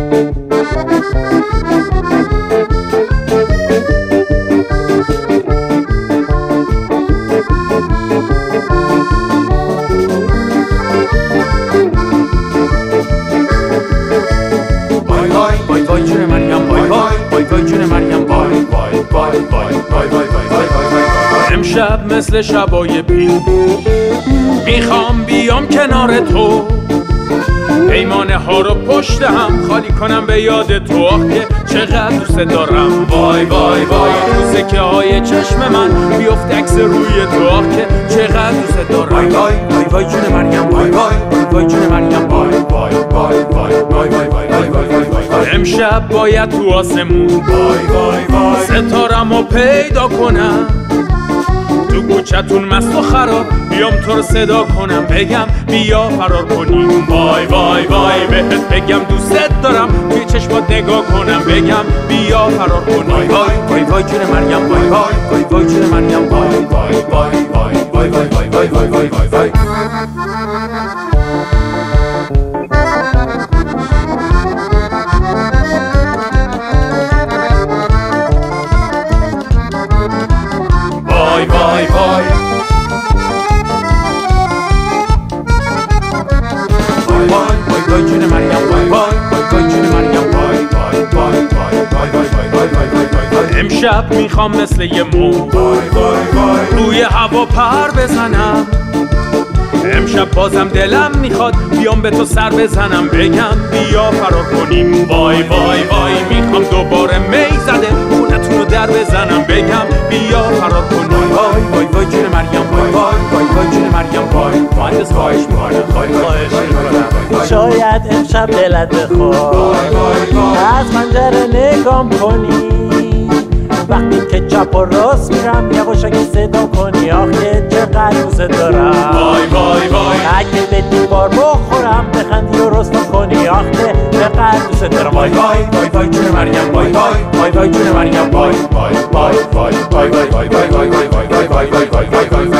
امشب مثل شبای پیر میخوام بیام کنار تو، پیمانه ها رو پشت هم خالی کنم به یاد تو. آخ که چقدر دوست دارم، وای وای وای تو سکه های چشم من بیفت عکس روی تو. آخ که چقدر دوست دارم، وای وای وای وای جون مریم، وای وای وای جون مریم، وای وای وای وای وای وای وای وای. امشب باید تو آسمون وای وای وای ستارمو پیدا کنم، تو کوچتون مست و خراب بیام تو رو صدا کنم، بگم بیا فرار کنیم. وای وای وای بهت بگم دوست دارم، توی چشمات نگاه کنم، بگم بیا فرار کنیم. وای وای وای وای جون مریم، وای وای وای وای جون مریم، وای وای وای وای وای وای وای وای وای وای. وای وای وای جون مریم، وای وای وای جون مریم، وای وای وای وای وای وای وای. امشب میخوام مثل یه موج روی هوا پر بزنم، امشب بازم دلم میخواد بیام به تو سر بزنم، بگم بیا فرار کنیم. وای وای وای میخوام دوباره می زده خونتون رو در بزنم، بگم بیا فرار کنیم. وای وای وای جون مریم، وای وای وای وای جون مریم، وای مهندس خواهش میکنم، خواهش میکنم شاید امشب دلت بخواد از پنجره نگام کنی، وقتی که چپ و راست میرم یواشکی صدا کنی. آخه چقدر دوست دارم، وای وای وای اگه به دیوار بخورم بخندی و رسوا کنی. آخه چقدر دوست دارم، وای وای وای وای جون مریم، وای وای وای وای جون مریم، وای وای وای وای وای وای وای وای وای وای وای وای وای وای.